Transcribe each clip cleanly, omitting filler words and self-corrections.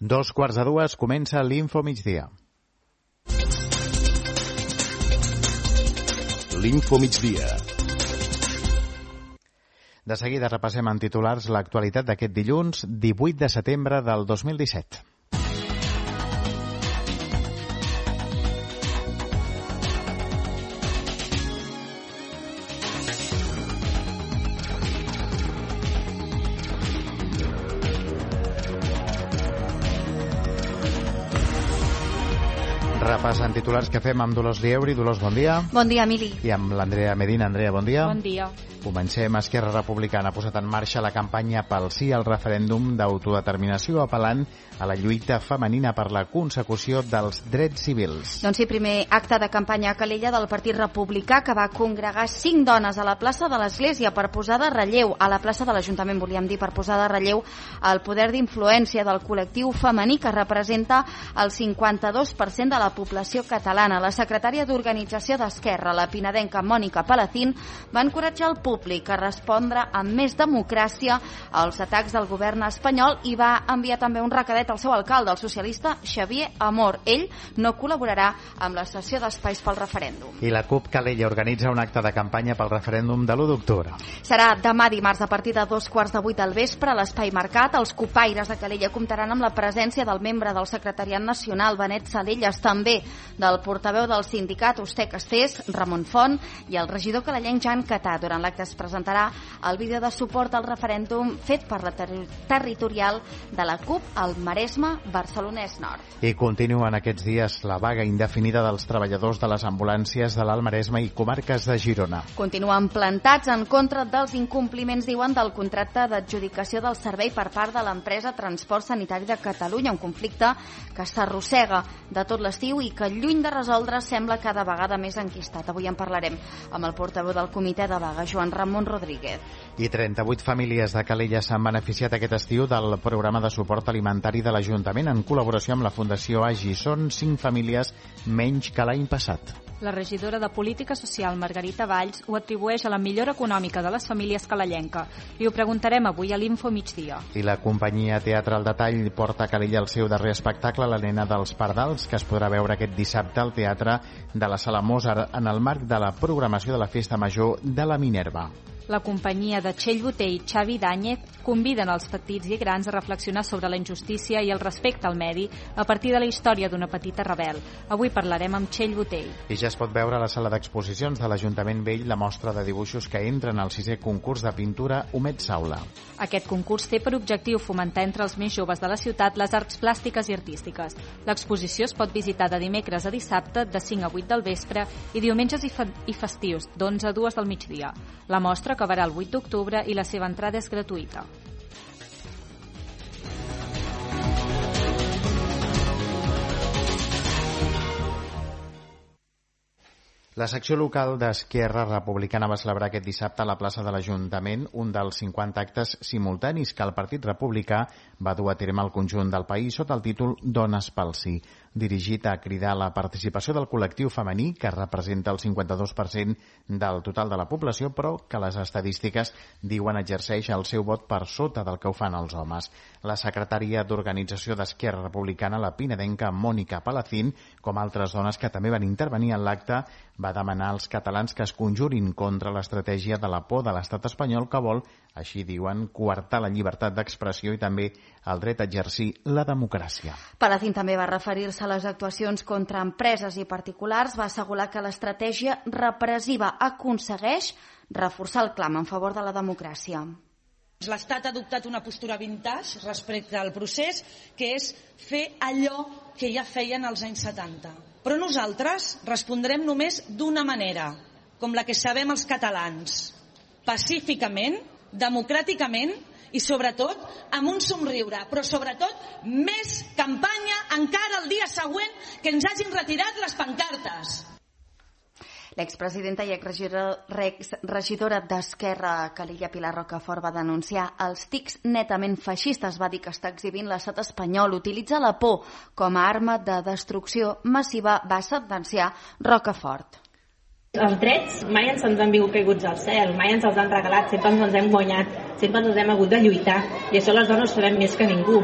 2:15 comença l'Info Migdia. L'Info Migdia. De seguida repassem en titulars l'actualitat d'aquest dilluns 18 de setembre del 2017. Repàs en titulars que fem amb Dolors Lieuri. Dolors, bon dia. Bon dia, Emili. I amb l'Andrea Medina. Andrea, bon dia. Bon dia. Comencem. Esquerra Republicana ha posat en marxa la campanya pel sí al referèndum d'autodeterminació, apel·lant a la lluita femenina per la consecució dels drets civils. Doncs sí, primer acte de campanya a Calella del Partit Republicà, que va congregar 5 dones a la plaça de l'Església per posar de relleu, a la plaça de l'Ajuntament, volíem dir, per posar de relleu el poder d'influència del col·lectiu femení, que representa el 52% de la població catalana. La secretària d'Organització d'Esquerra, la pinedenca Mònica Palacín, va encoratjar el públic a respondre amb més democràcia als atacs del govern espanyol i va enviar també un recadet al seu alcalde, el socialista Xavier Amor. Ell no col·laborarà amb la sessió d'espais pel referèndum. I la CUP Calella organitza un acte de campanya pel referèndum de l'1 d'octubre. Serà demà dimarts a partir de 2:15 del vespre a l'Espai Mercat. Els copaires de Calella comptaran amb la presència del membre del Secretariat Nacional, Benet Salellas, també del portaveu del sindicat, Oster Castés, Ramon Font, i el regidor calellenc Jan Catà. Durant l'acte es presentarà el vídeo de suport al referèndum fet per la territorial de la CUP al Maresme Barcelonès Nord. I continuen aquests dies la vaga indefinida dels treballadors de les ambulàncies de l'Alt Maresme i comarques de Girona. Continuen plantats en contra dels incompliments, diuen, del contracte d'adjudicació del servei per part de l'empresa Transport Sanitari de Catalunya, un conflicte que s'arrossega de tot l'estiu i que, lluny de resoldre, sembla cada vegada més enquistat. Avui en parlarem amb el portaveu del comitè de vaga, Joan Ramon Rodríguez. I 38 famílies de Calella s'han beneficiat aquest estiu del programa de suport alimentari de l'Ajuntament en col·laboració amb la Fundació AGI. Són 5 famílies menys que l'any passat. La regidora de Política Social, Margarita Valls, ho atribueix a la millora econòmica de les famílies calellenca. I ho preguntarem avui a l'Info Migdia. I la companyia Teatre al Detall porta a Calella el seu darrer espectacle, La nena dels pardals, que es podrà veure aquest dissabte al Teatre de la Sala Mozart en el marc de la programació de la Festa Major de la Minerva. La companyia de Txell Boter i Xavi Dàñez conviden els petits i grans a reflexionar sobre la injustícia i el respecte al medi a partir de la història d'una petita rebel. Avui parlarem amb Txell Boter. I ja es pot veure a la sala d'exposicions de l'Ajuntament Vell la mostra de dibuixos que entren al 6è concurs de pintura Humet Saula. Aquest concurs té per objectiu fomentar entre els més joves de la ciutat les arts plàstiques i artístiques. L'exposició es pot visitar de dimecres a dissabte de 5 a 8 del vespre i diumenges i festius d'11 a 2 del migdia. La mostra acabarà el 8 d'octubre i la seva entrada és gratuïta. La secció local d'Esquerra Republicana va celebrar aquest dissabte a la plaça de l'Ajuntament un dels 50 actes simultanis que el Partit Republicà va dur a terme al conjunt del país sota el títol Dones pel Sí, dirigit a cridar la participació del col·lectiu femení, que representa el 52% del total de la població, però que les estadístiques diuen exerceix el seu vot per sota del que ho fan els homes. La secretària d'Organització d'Esquerra Republicana, la pinedenca Mònica Palacín, com altres dones que també van intervenir en l'acte, va demanar als catalans que es conjurin contra l'estratègia de la por de l'estat espanyol que vol, així diuen, coartar la llibertat d'expressió i també el dret a exercir la democràcia. Palacín també va referir-se a les actuacions contra empreses i particulars, va assegurar que l'estratègia repressiva aconsegueix reforçar el clam en favor de la democràcia. L'Estat ha adoptat una postura vintage respecte al procés, que és fer allò que ja feien als anys 70. Però nosaltres respondrem només d'una manera, com la que sabem els catalans, pacíficament, democràticament i sobretot amb un somriure, però sobretot més campanya encara el dia següent que ens hagin retirat les pancartes. L'expresidenta i exregidora d'Esquerra a Calella, Pilar Rocafort, va denunciar els tics netament feixistes. Va dir que està exhibint l'estat espanyol, utilitza la por com a arma de destrucció massiva, va sentenciar Rocafort. Els drets mai ens han caiguts al cel, mai ens els han regalat, sempre ens els hem guanyat, sempre ens hem hagut de lluitar, i això les dones sabem més que ningú.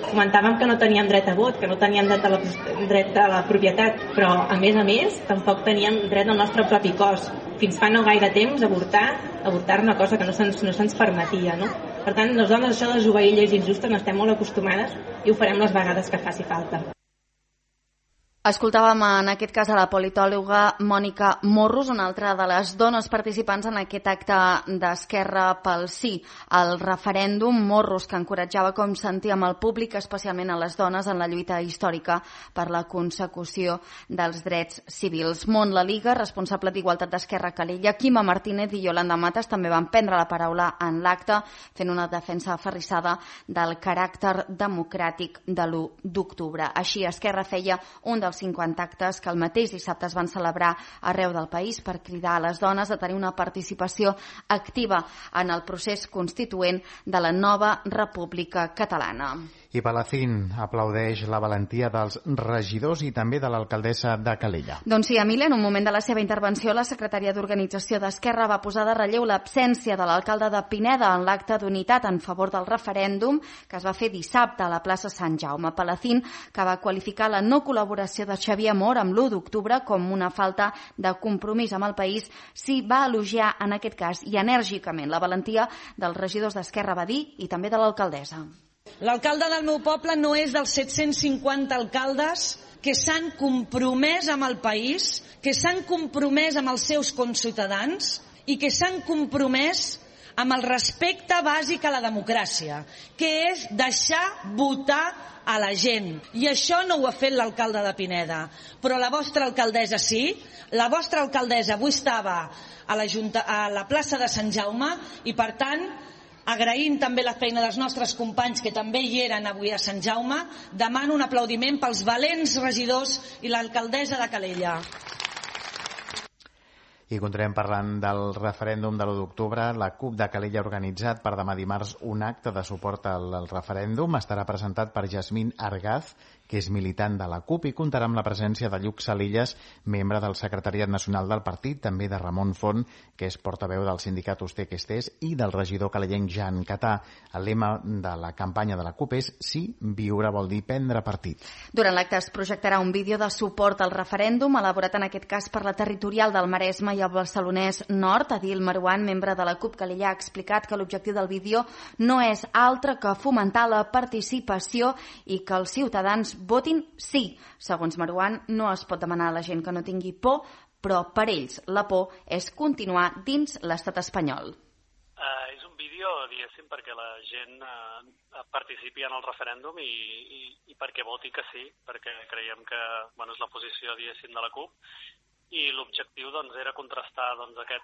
Comentàvem que no teníem dret a vot, que no teníem dret a la propietat, però a més tampoc teníem dret al nostre propi cos. Fins fa no gaire temps avortar era una cosa que no se'ns permetia, no? Per tant, nosaltres això de desobeir lleis injustes n'estem molt acostumades i ho farem les vegades que faci falta. Escoltàvem en aquest cas a la politòloga Mònica Morros, una altra de les dones participants en aquest acte d'Esquerra pel Sí al referèndum. Morros, que encoratjava, com sentíem, el públic, especialment a les dones, en la lluita històrica per la consecució dels drets civils. Mont La Liga, responsable d'Igualtat d'Esquerra Calella, Quima Martínez i Yolanda Matas també van prendre la paraula en l'acte, fent una defensa aferrissada del caràcter democràtic de l'1 d'octubre. Així, Esquerra feia un dels 50 actes que el mateix dissabte es van celebrar arreu del país per cridar a les dones a tenir una participació activa en el procés constituent de la nova República Catalana. I Palacín aplaudeix la valentia dels regidors i també de l'alcaldessa de Calella. Doncs sí, Emília, en un moment de la seva intervenció, la secretària d'Organització d'Esquerra va posar de relleu l'absència de l'alcalde de Pineda en l'acte d'unitat en favor del referèndum que es va fer dissabte a la plaça Sant Jaume. Palacín, que va qualificar la no col·laboració de Xavier Amor amb l'1 d'octubre com una falta de compromís amb el país, s'hi va elogiar en aquest cas i enèrgicament la valentia dels regidors d'Esquerra, va dir, i també de l'alcaldessa. L'alcalde del meu poble no és dels 750 alcaldes que s'han compromès amb el país, que s'han compromès amb els seus conciutadans i que s'han compromès amb el respecte bàsic a la democràcia, que és deixar votar a la gent. I això no ho ha fet l'alcalde de Pineda. Però la vostra alcaldessa sí. La vostra alcaldessa avui estava a la plaça de Sant Jaume i, per tant, agraint també la feina dels nostres companys que també hi eren avui a Sant Jaume, demano un aplaudiment pels valents regidors i l'alcaldessa de Calella. I continuem parlant del referèndum de l'1 d'octubre. La CUP de Calella ha organitzat per demà dimarts un acte de suport al referèndum. Estarà presentat per Jasmine Argaz, que és militant de la CUP, i comptarà amb la presència de Lluc Salillas, membre del secretariat nacional del partit, també de Ramon Font, que és portaveu del sindicat Usté que estés, i del regidor calellenc Jan Catà. El lema de la campanya de la CUP és "Sí, viure vol dir prendre partit". Durant l'acte es projectarà un vídeo de suport al referèndum, elaborat en aquest cas per la territorial del Maresme i el Barcelonès Nord. Adil Marouane, membre de la CUP Calella, ha explicat que l'objectiu del vídeo no és altre que fomentar la participació i que els ciutadans votin sí. Segons Marouane, no es pot demanar a la gent que no tingui por, però per ells la por és continuar dins l'estat espanyol. És un vídeo, diguéssim, perquè la gent participi en el referèndum i perquè voti que sí, perquè creiem que és la posició, diguéssim, de la CUP, i l'objectiu era contrastar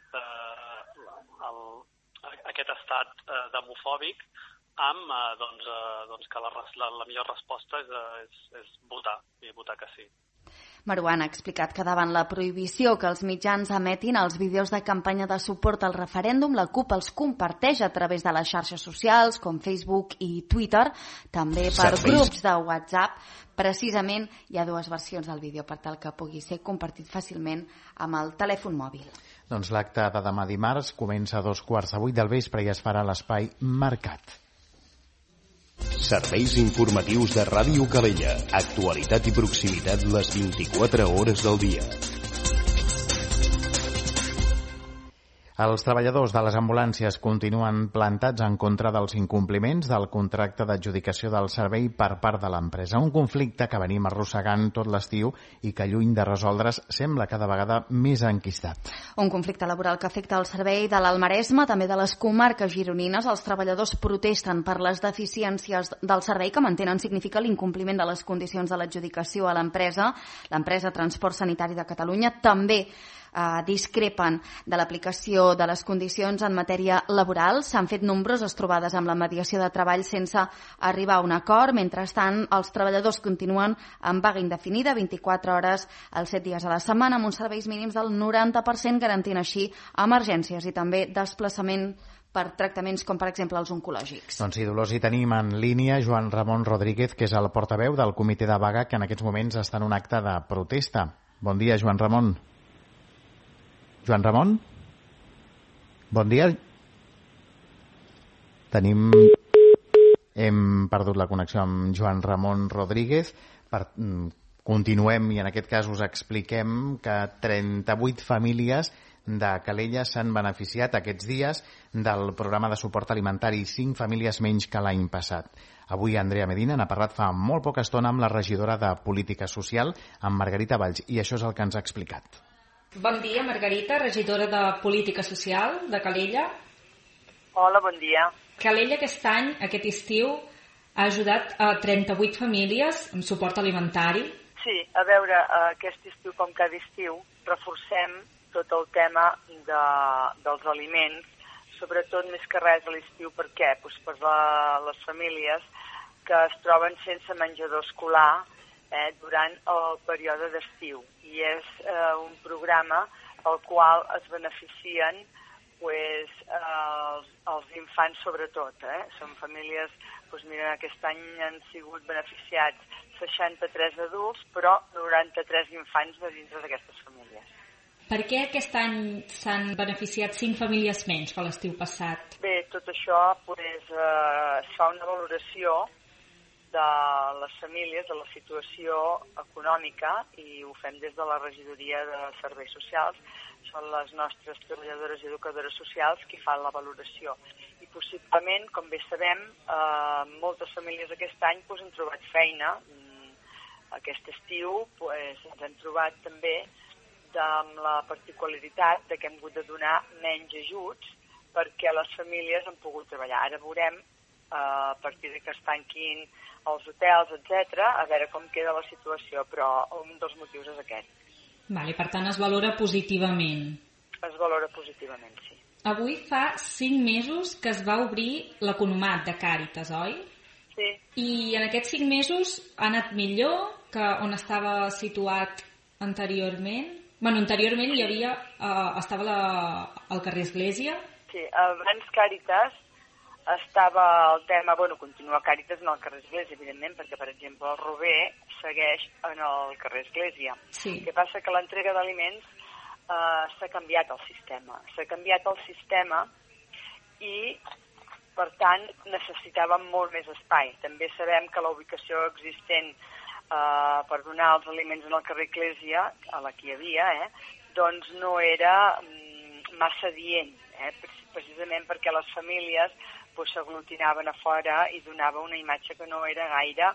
aquest estat demofòbic amb que la millor resposta és votar, i votar que sí. Marouane ha explicat que davant la prohibició que els mitjans emetin els vídeos de campanya de suport al referèndum, la CUP els comparteix a través de les xarxes socials com Facebook i Twitter, també per grups de WhatsApp. Precisament hi ha dues versions del vídeo per tal que pugui ser compartit fàcilment amb el telèfon mòbil. Doncs l'acte de demà dimarts comença a 7:15 del vespre i es farà a l'espai Mercat. Serveis informatius de Ràdio Calella. Actualitat i proximitat les 24 hores del dia. Els treballadors de les ambulàncies continuen plantats en contra dels incompliments del contracte d'adjudicació del servei per part de l'empresa. Un conflicte que venim arrossegant tot l'estiu i que, lluny de resoldre's, sembla cada vegada més enquistat. Un conflicte laboral que afecta el servei de l'Alt-Maresme, també de les comarques gironines. Els treballadors protesten per les deficiències del servei que mantenen significa l'incompliment de les condicions de l'adjudicació a l'empresa. L'empresa Transport Sanitari de Catalunya també discrepen de l'aplicació de les condicions en matèria laboral. S'han fet nombroses trobades amb la mediació de treball sense arribar a un acord. Mentrestant, els treballadors continuen en vaga indefinida, 24 hores els 7 dies a la setmana, amb uns serveis mínims del 90%, garantint així emergències i també desplaçament per tractaments com, per exemple, els oncològics. Doncs sí, Dolors, hi tenim en línia Joan Ramon Rodríguez, que és el portaveu del comitè de vaga, que en aquests moments està en un acte de protesta. Bon dia, Joan Ramon. Joan Ramon? Bon dia. Tenim Hem perdut la connexió amb Joan Ramon Rodríguez. Continuem i en aquest cas us expliquem que 38 famílies de Calella s'han beneficiat aquests dies del programa de suport alimentari, 5 famílies menys que l'any passat. Avui Andrea Medina n'ha parlat fa molt poca estona amb la regidora de Política Social, amb Margarita Valls, i això és el que ens ha explicat. Bon dia, Margarita, regidora de Política Social de Calella. Hola, bon dia. Calella aquest any, aquest estiu, ha ajudat a 38 famílies amb suport alimentari. Sí, a veure, aquest estiu, com cada estiu, reforcem tot el tema dels aliments, sobretot més que res a l'estiu. Per què? Pues per les famílies que es troben sense menjador escolar durant el període d'estiu. I és un programa al qual es beneficien els infants sobretot. Són famílies, mira, aquest any han sigut beneficiats 63 adults, però 93 infants de dintre d'aquestes famílies. Per què aquest any s'han beneficiat 5 famílies menys que l'estiu passat? Bé, tot això es fa una valoració de les famílies, de la situació econòmica, i ho fem des de la regidoria de serveis socials. Són les nostres treballadores i educadores socials qui fan la valoració. I possiblement, com bé sabem, moltes famílies aquest any han trobat feina. Aquest estiu ens hem trobat també amb la particularitat que hem hagut de donar menys ajuts perquè les famílies han pogut treballar. Ara veurem, a partir que es tanquin els hotels, etc., a veure com queda la situació, però un dels motius és aquest. Vale, per tant, es valora positivament. Es valora positivament, sí. Avui fa 5 mesos que es va obrir l'Economat de Càritas, oi? Sí. I en aquests 5 mesos ha anat millor que on estava situat anteriorment? Bueno, anteriorment hi havia, estava al carrer Església. Sí, abans Càritas estava el tema, continua Càritas en el carrer Església, evidentment, perquè, per exemple, el Rober segueix en el carrer Església. Sí. El que passa que l'entrega d'aliments s'ha canviat el sistema. S'ha canviat el sistema i, per tant, necessitàvem molt més espai. També sabem que la ubicació existent per donar els aliments en el carrer Església, a la que hi havia, doncs no era massa adient, precisament perquè les famílies s'aglutinaven a fora i donava una imatge que no era gaire,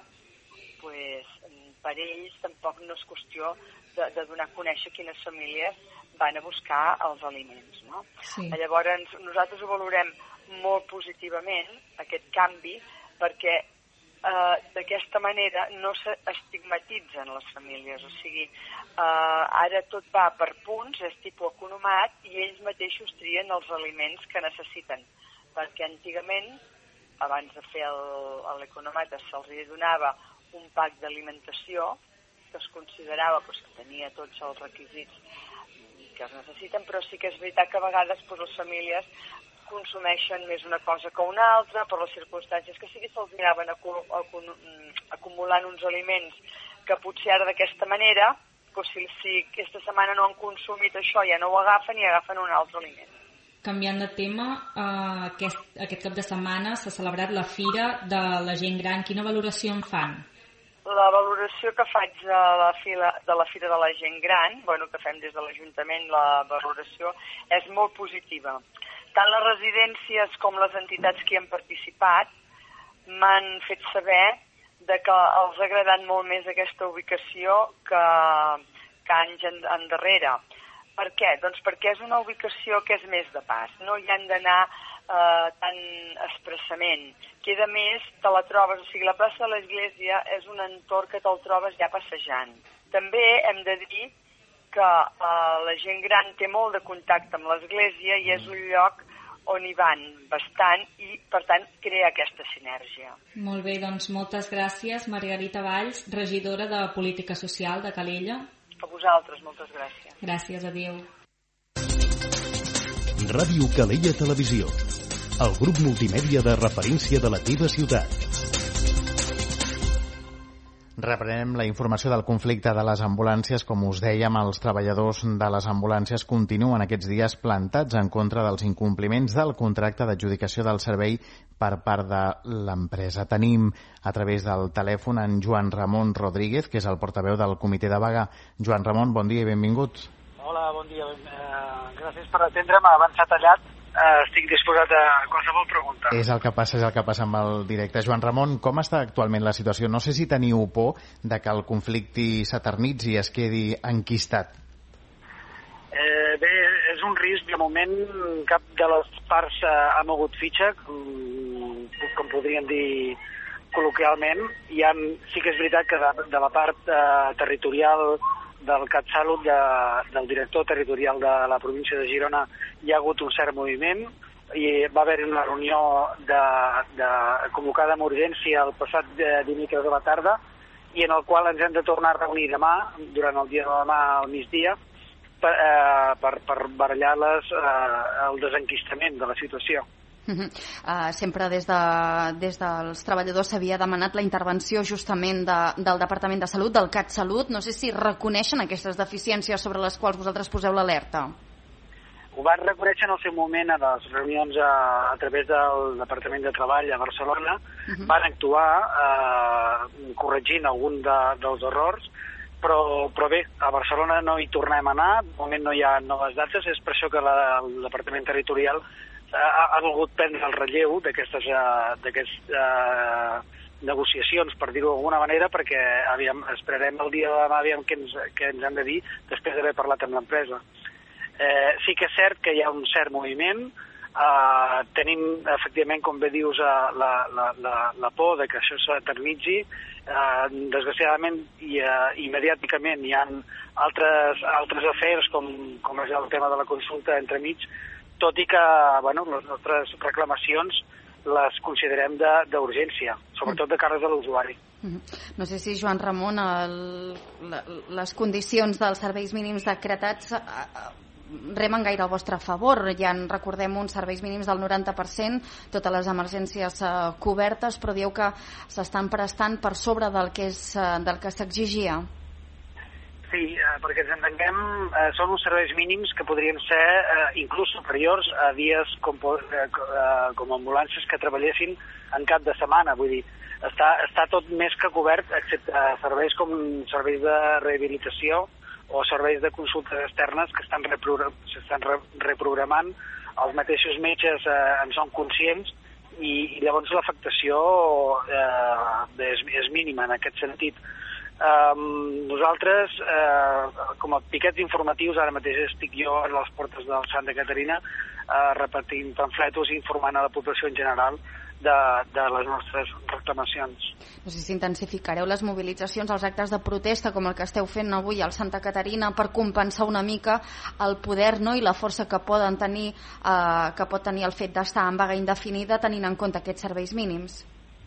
per ells tampoc no és qüestió de donar a conèixer quines famílies van a buscar els aliments, no? Sí. Llavors, nosaltres ho valorem molt positivament, aquest canvi, perquè d'aquesta manera no s'estigmatitzen les famílies, o sigui, ara tot va per punts, és tipus economat, i ells mateixos trien els aliments que necessiten, perquè antigament, abans de fer l'economat, se'ls donava un pack d'alimentació que es considerava que tenia tots els requisits que es necessiten, però sí que és veritat que a vegades les famílies consumeixen més una cosa que una altra, per les circumstàncies que sigui, se'ls anaven acumulant uns aliments que potser ara d'aquesta manera, si aquesta setmana no han consumit això, ja no ho agafen i agafen un altre aliment. Canviant de tema, aquest cap de setmana s'ha celebrat la Fira de la Gent Gran. Quina valoració en fan? La valoració que faig de la Fira de la Gent Gran, que fem des de l'Ajuntament, la valoració és molt positiva. Tant les residències com les entitats que hi han participat m'han fet saber que els ha agradat molt més aquesta ubicació que anys endarrere. Per què? Doncs perquè és una ubicació que és més de pas, no hi han d'anar tan expressament. Queda més, te la trobes, o sigui, la plaça de l'Església és un entorn que te'l trobes ja passejant. També hem de dir que la gent gran té molt de contacte amb l'Església i és un lloc on hi van bastant i, per tant, crea aquesta sinergia. Molt bé, doncs moltes gràcies, Margarita Valls, regidora de Política Social de Calella. A vosaltres, moltes gràcies. Gràcies, adéu. Ràdio Calella Televisió, el grup multimèdia de referència de la teva ciutat. Reprenem la informació del conflicte de les ambulàncies. Com us dèiem, els treballadors de les ambulàncies continuen aquests dies plantats en contra dels incompliments del contracte d'adjudicació del servei per part de l'empresa. Tenim a través del telèfon en Joan Ramon Rodríguez, que és el portaveu del comitè de vaga. Joan Ramon, bon dia i benvingut. Hola, bon dia. Gràcies per atendre'm. Abans s'ha tallat. Estic disposat a qualsevol pregunta. És el que passa amb el directe. Joan Ramon, com està actualment la situació? No sé si teniu por de que el conflicte s'eternitzi i es quedi enquistat. Bé, és un risc. De moment, cap de les parts ha mogut fitxa, com podríem dir col·loquialment. Sí que és veritat que de la part territorial del CatSalut, del director territorial de la província de Girona, hi ha hagut un cert moviment i va haver una reunió convocada amb urgència el passat dimecres de la tarda i en el qual ens hem de tornar a reunir demà, durant el dia de demà al migdia, per barallar el desenquistament de la situació. Sempre des dels treballadors s'havia demanat la intervenció justament del Departament de Salut, del CatSalut. No sé si reconeixen aquestes deficiències sobre les quals vosaltres poseu l'alerta. Ho van reconèixer en el seu moment a les reunions a través del Departament de Treball a Barcelona. Van actuar corregint algun dels errors, però bé, a Barcelona no hi tornem a anar. De moment no hi ha noves dates, és per això que el Departament Territorial ha volgut prendre el relleu d'aquestes negociacions, per dir-ho d'alguna manera, perquè esperarem el dia de demà què ens han de dir després d'haver parlat amb l'empresa. Sí que és cert que hi ha un cert moviment. Tenim, efectivament, com bé dius, la por de que això s'eternitzi. Desgraciadament i mediàticament hi ha altres afers, com és el tema de la consulta entremig, tot i que les nostres reclamacions les considerem d'urgència, sobretot de cara de l'usuari. No sé si, Joan Ramon, les condicions dels serveis mínims decretats remen gaire al vostre favor. Ja en recordem uns serveis mínims del 90%, totes les emergències cobertes, però dieu que s'estan prestant per sobre del que s'exigia. Sí, perquè ens entenguem, són uns serveis mínims que podrien ser inclús superiors a dies com ambulàncies que treballessin en cap de setmana. Vull dir, està tot més que cobert, excepte serveis com serveis de rehabilitació o serveis de consultes externes que s'estan reprogramant. Els mateixos metges en són conscients i llavors l'afectació és mínima en aquest sentit. Nosaltres, com a piquets informatius, ara mateix estic jo a les portes del Santa Caterina repetint pamfletos i informant a la població en general de les nostres reclamacions. No sé si intensificareu les mobilitzacions, els actes de protesta com el que esteu fent avui al Santa Caterina per compensar una mica el poder i la força que pot tenir el fet d'estar en vaga indefinida tenint en compte aquests serveis mínims.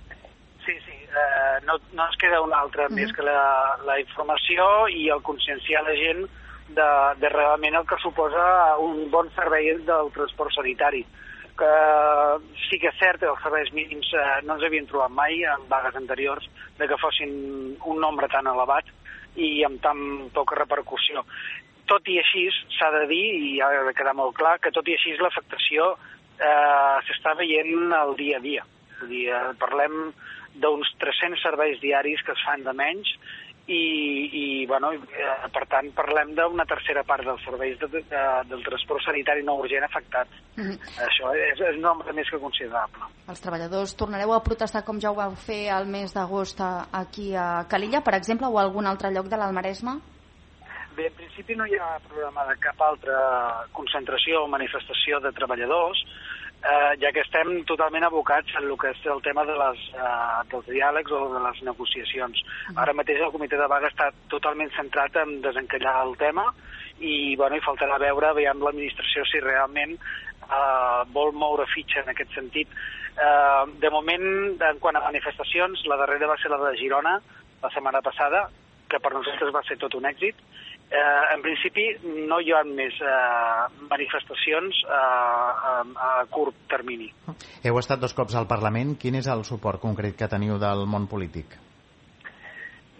No ens queda una altra més que la informació i el conscienciar la gent de realment el que suposa un bon servei del transport sanitari. Que sí que és cert que els serveis mínims no ens havien trobat mai en vagues anteriors de que fossin un nombre tan elevat i amb tan poca repercussió. Tot i així, s'ha de dir, i ha de quedar molt clar, que tot i així l'afectació s'està veient el dia a dia. Vull dir, parlem d'uns 300 serveis diaris que es fan de menys i per tant parlem d'una tercera part dels serveis del transport sanitari no urgent afectats. Això és un nombre més que considerable. Els treballadors tornareu a protestar com ja ho vau fer el mes d'agost aquí a Calella, per exemple, o a algun altre lloc de l'Almaresme? Bé, en principi no hi ha programada cap altra concentració o manifestació de treballadors, ja que estem totalment abocats en el que és el tema dels diàlegs o de les negociacions. Ara mateix el comitè de vaga està totalment centrat en desencallar el tema i faltarà veure amb l'administració si realment vol moure fitxa en aquest sentit. De moment, en quant a manifestacions, la darrera va ser la de Girona la setmana passada, que per nosaltres va ser tot un èxit. En principi no hi ha més manifestacions a curt termini. Heu estat 2 cops al Parlament. Quin és el suport concret que teniu del món polític?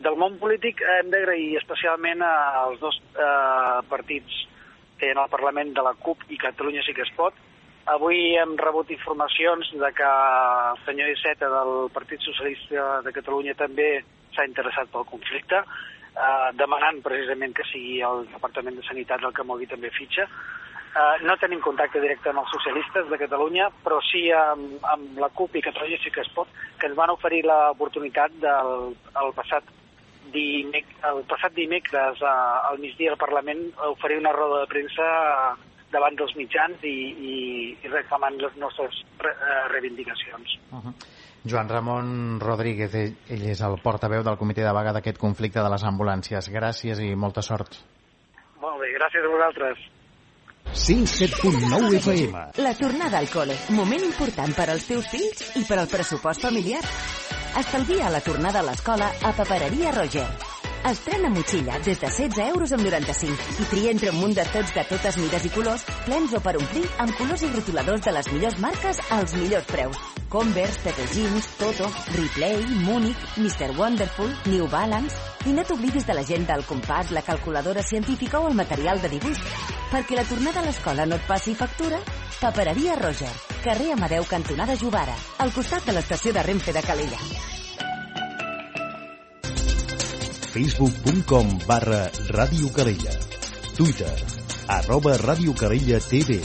Del món polític hem d'agrair especialment als dos partits que hi ha al Parlament de la CUP i Catalunya Sí que es pot. Avui hem rebut informacions de que el senyor Iceta del Partit Socialista de Catalunya també s'ha interessat pel conflicte, demanant precisament que sigui el Departament de Sanitat el que mogui també fitxa. No tenim contacte directe amb els socialistes de Catalunya, però sí amb la CUP i Catalunya Sí que es pot, que ens van oferir l'oportunitat el passat dimecres al migdia al Parlament oferir una roda de premsa davant dels mitjans i reclamant les nostres reivindicacions. Joan Ramon Rodríguez, ell és el portaveu del comitè de vaga d'aquest conflicte de les ambulàncies. Gràcies i molta sort. Molt bé, gràcies a vosaltres. 107.9 FM. La tornada al col·le, moment important per als teus fills i per al pressupost familiar. Estalvia la tornada a l'escola a Papereria Roger. Estrena motxilla des de 16 euros amb 95 i tria entre un munt de tots de totes mides i colors, plens o per omplir, amb colors i rotuladors de les millors marques als millors preus. Converse, Pepe Jeans, Toto, Replay, Múnich, Mr. Wonderful, New Balance... I no t'oblidis de l'agenda, el compàs, la calculadora científica o el material de dibuix. Perquè la tornada a l'escola no et passi factura, Papereria Roger, carrer Amadeu, cantonada Jovara, al costat de l'estació de Renfe de Calella. Facebook.com/Ràdio Calella. Twitter @Ràdio Calella TV.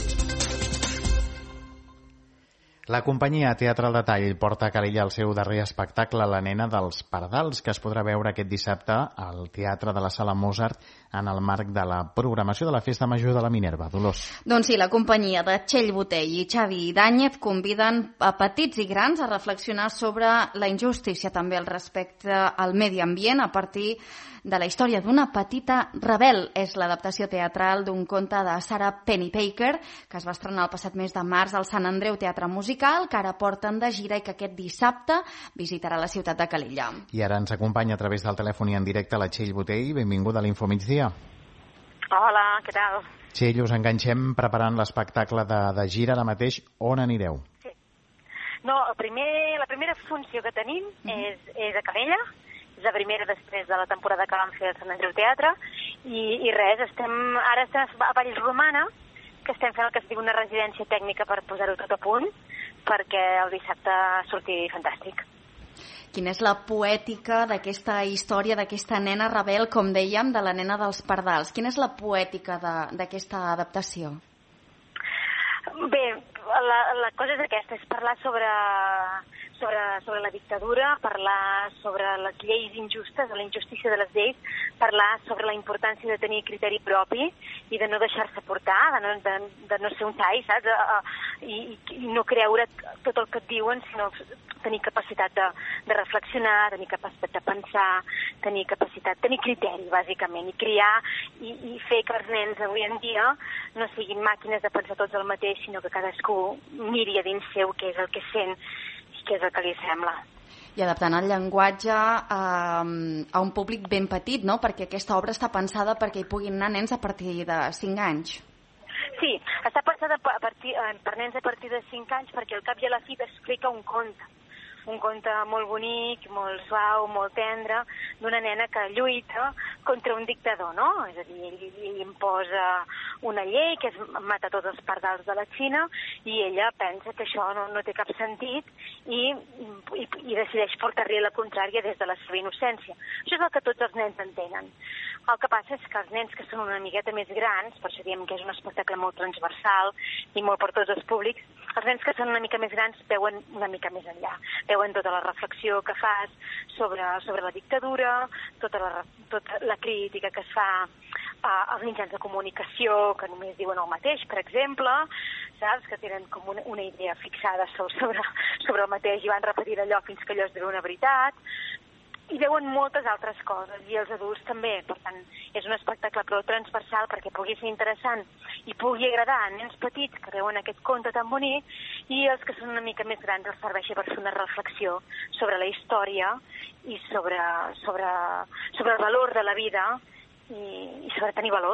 La companyia Teatre de Tall porta a Calella el seu darrer espectacle, La nena dels pardals, que es podrà veure aquest dissabte al Teatre de la Sala Mozart en el marc de la programació de la Festa Major de la Minerva. Dolors. Doncs sí, la companyia de Txell Botell i Xavi Idàñez conviden a petits i grans a reflexionar sobre la injustícia també al respecte al medi ambient a partir de la història d'una petita rebel. És l'adaptació teatral d'un conte de Sarah Pennypacker, que es va estrenar el passat mes de març al Sant Andreu Teatre Musical, que ara porten de gira i que aquest dissabte visitarà la ciutat de Calella. I ara ens acompanya a través del telèfon i en directe la Txell Botell. Benvinguda a l'Info Migdia. Hola, què tal? Txell, us enganxem preparant l'espectacle de gira ara mateix. On anireu? Sí. No, la primera funció que tenim és a Calella. És la primera després de la temporada que vam fer al Sant Andreu Teatre i res, ara estem a Valls Romana, que estem fent el que es diu una residència tècnica per posar-ho tot a punt perquè el dissabte surti fantàstic. Quina és la poètica d'aquesta història, d'aquesta nena rebel, com dèiem, de la nena dels pardals? Quina és la poètica d'aquesta adaptació? Bé, la cosa és aquesta, és parlar sobre la dictadura, parlar sobre les lleis injustes, la injustícia de les lleis, parlar sobre la importància de tenir criteri propi i de no deixar-se portar, de no ser un tall, saps? I no creure tot el que et diuen, sinó tenir capacitat de reflexionar, tenir capacitat de pensar, tenir criteri, bàsicament, i criar i fer que els nens avui en dia no siguin màquines de pensar tots el mateix, sinó que cadascú miri a dins seu què és el que sent i què és el que li sembla. I adaptant el llenguatge a un públic ben petit, no? Perquè aquesta obra està pensada perquè hi puguin anar nens a partir de 5 anys. Sí, està pensada per nens a partir de 5 anys perquè al cap i a la fi explica un conte molt bonic, molt suau, molt tendre, d'una nena que lluita contra un dictador, no? És a dir, ell imposa una llei que es mata tots els pardals de la Xina i ella pensa que això no té cap sentit i decideix portar-li la contrària des de la seva innocència. Això és el que tots els nens entenen. El que passa és que els nens que són una miqueta més grans, per això diem que és un espectacle molt transversal i molt per tots els públics, els nens que són una mica més grans veuen una mica més enllà. Veuen tota la reflexió que fas sobre la dictadura, tota la crítica que es fa als mitjans de comunicació que només diuen el mateix, per exemple, saps? Que tenen com una idea fixada sobre el mateix i van repetint allò fins que allò esdevé una veritat. I veuen moltes altres coses, i els adults també. Per tant, és un espectacle prou transversal perquè pugui ser interessant i pugui agradar a nens petits que veuen aquest conte tan bonic i els que són una mica més grans els serveixi per fer una reflexió sobre la història i sobre el valor de la vida i sobre tenir valors.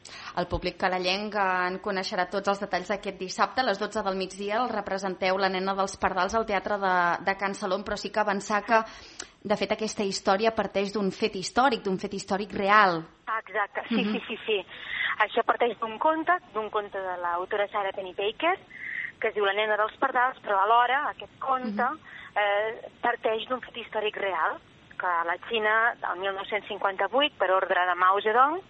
El públic calellenc en coneixerà tots els detalls d'aquest dissabte. A les 12 del migdia el representeu La nena dels pardals al Teatre de Can Salom, però sí que avançar que, de fet, aquesta història parteix d'un fet històric real. Exacte, sí. Això parteix d'un conte de l'autora Sarah Pennybaker, que es diu La nena dels pardals, però alhora aquest conte parteix d'un fet històric real, que a la Xina, el 1958, per ordre de Mao Zedong,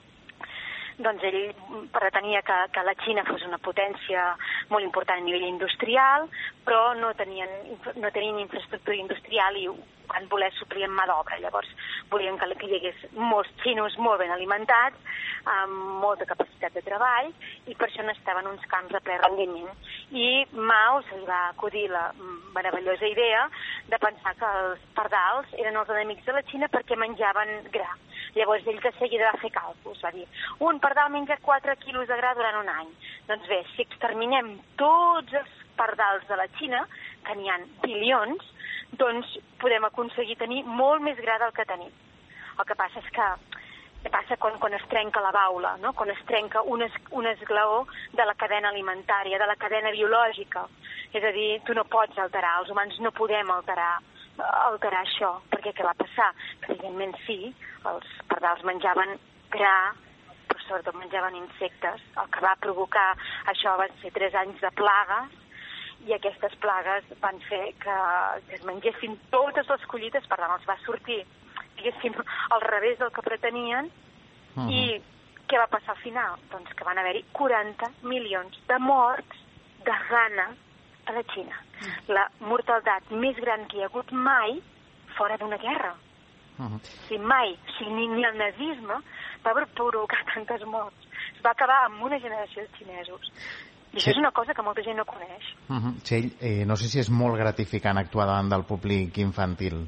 doncs ell pretenia que la Xina fos una potència molt important a nivell industrial, però no tenien infraestructura industrial i van voler suplir amb mà d'obra. Llavors volien que hi hagués molts xinos molt ben alimentats, amb molta capacitat de treball, i per això necessitaven uns camps de ple rendiment. I Mao se li va acudir la meravellosa idea de pensar que els pardals eren els enemics de la Xina perquè menjaven gra. Llavors ell de seguida va fer càlculs, va dir, un pardal menja 4 quilos de gra durant un any. Doncs bé, si exterminem tots els pardals de la Xina, que n'hi ha bilions, doncs podem aconseguir tenir molt més gra del que tenim. El que passa és que passa quan es trenca la baula, no? Quan es trenca un esglaó de la cadena alimentària, de la cadena biològica. És a dir, tu no pots alterar, els humans no podem alterar això, perquè què va passar? Que evidentment sí, els pardals menjaven gra, però sobretot menjaven insectes. El que va provocar això van ser 3 anys de plagues, i aquestes plagues van fer que es mengessin totes les collites, per tant els va sortir, diguéssim, al revés del que pretenien. I què va passar al final? Doncs que van haver-hi 40 milions de morts de gana a la Xina. La mortalitat més gran que hi ha hagut mai fora d'una guerra. Mai. Ni el nazisme va provocar tantes morts. Es va acabar amb una generació de xinesos. I això és una cosa que molta gent no coneix. Txell, no sé si és molt gratificant actuar davant del públic infantil.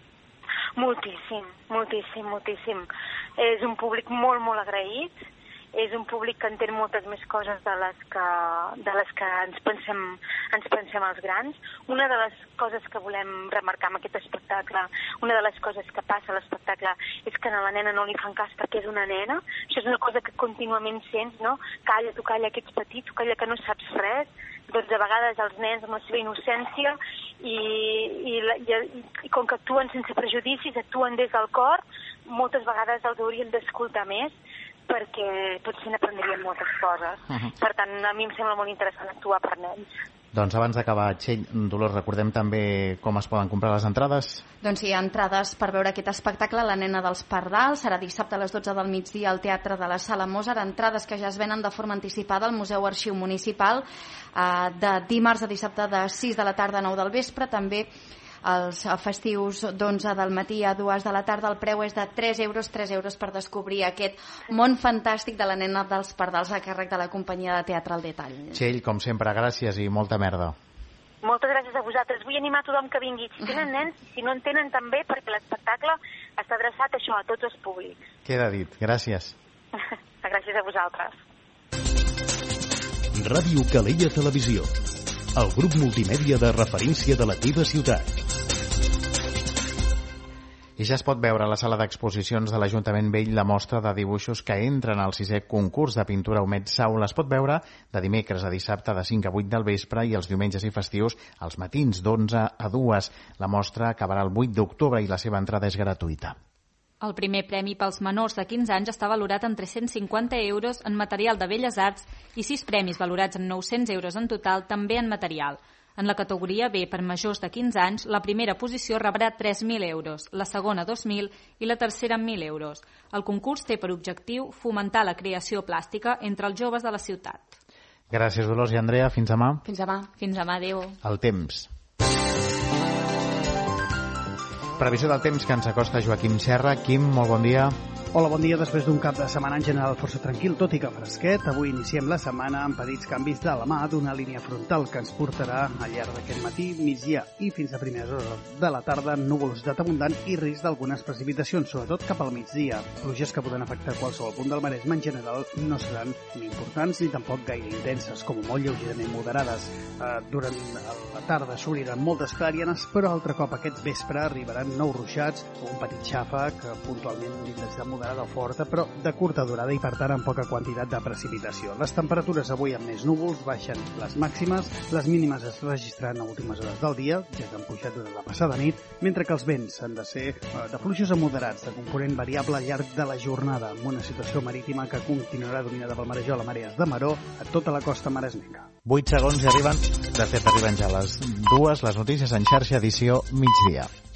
Moltíssim. És un públic molt, molt agraït. És un públic que entén moltes més coses de les que ens pensem els grans. Una de les coses que volem remarcar amb aquest espectacle, una de les coses que passa a l'espectacle és que a la nena no li fan cas perquè és una nena. Això és una cosa que contínuament sents, no? Calla, tu calla, que ets petit, tu calla, que no saps res. Doncs a vegades els nens amb la seva innocència i com que actuen sense prejudicis, actuen des del cor, moltes vegades els hauríem d'escoltar més, perquè potser n'aprendríem moltes coses. Per tant, a mi em sembla molt interessant actuar per nens. Doncs abans d'acabar, Txell, Dolors, recordem també com es poden comprar les entrades? Doncs hi ha entrades per veure aquest espectacle, La nena dels pardals, serà dissabte a les 12 del migdia al Teatre de la Sala Mozart, entrades que ja es venen de forma anticipada al Museu Arxiu Municipal, de dimarts a dissabte de 6 de la tarda a 9 del vespre, també els festius d'11 del matí a 2 de la tarda. El preu és de 3 euros per descobrir aquest món fantàstic de La nena dels pardals a càrrec de la companyia de teatre al Detall. Txell, com sempre, gràcies i molta merda. Moltes gràcies a vosaltres. Vull animar tothom que vingui. Si tenen nens, si no en tenen també, perquè l'espectacle està adreçat a tots els públics. Queda dit. Gràcies. Gràcies a vosaltres. Ràdio Calella Televisió, el grup multimèdia de referència de la teva ciutat. I ja es pot veure a la sala d'exposicions de l'Ajuntament Vell la mostra de dibuixos que entren al 6è concurs de pintura Humet Saul. Es pot veure de dimecres a dissabte de 5 a 8 del vespre i els diumenges i festius als matins d'11 a 2. La mostra acabarà el 8 d'octubre i la seva entrada és gratuïta. El primer premi pels menors de 15 anys està valorat en 350 euros en material de Belles Arts i 6 premis valorats en 900 euros en total, també en material. En la categoria B per majors de 15 anys, la primera posició rebrà 3.000 euros, la segona 2.000 i la tercera 1.000 euros. El concurs té per objectiu fomentar la creació plàstica entre els joves de la ciutat. Gràcies, Dolors i Andrea. Fins demà. Fins demà. Fins demà, adéu. El temps. Previsió del temps que ens acosta Joaquim Serra. Quim, molt bon dia. Hola, bon dia. Després d'un cap de setmana en general força tranquil, tot i que fresquet, avui iniciem la setmana amb petits canvis de la mà d'una línia frontal que ens portarà al llarg d'aquest matí, migdia i fins a primeres hores de la tarda, nuvolositat abundant i risc d'algunes precipitacions, sobretot cap al migdia. Pluges que poden afectar qualsevol punt del Maresme en general no seran ni importants ni tampoc gaire intenses, com molt lleugerament moderades. Durant la tarda s'obriran moltes clarianes, però altre cop aquest vespre arribaran nous ruixats o un petit xàfec, puntualment d'índex de moderat moderada o forta, però de curta durada i, per tant, amb poca quantitat de precipitació. Les temperatures avui amb més núvols baixen les màximes, les mínimes es registraran a últimes hores del dia, ja que han pujat durant la passada nit, mentre que els vents han de ser de fluixos a moderats, de component variable al llarg de la jornada, amb una situació marítima que continuarà dominada pel marejol a marees de maró a tota la costa maresmenca. 8 segons i arriben, de fet arriben ja les 2, les notícies en xarxa, edició migdia.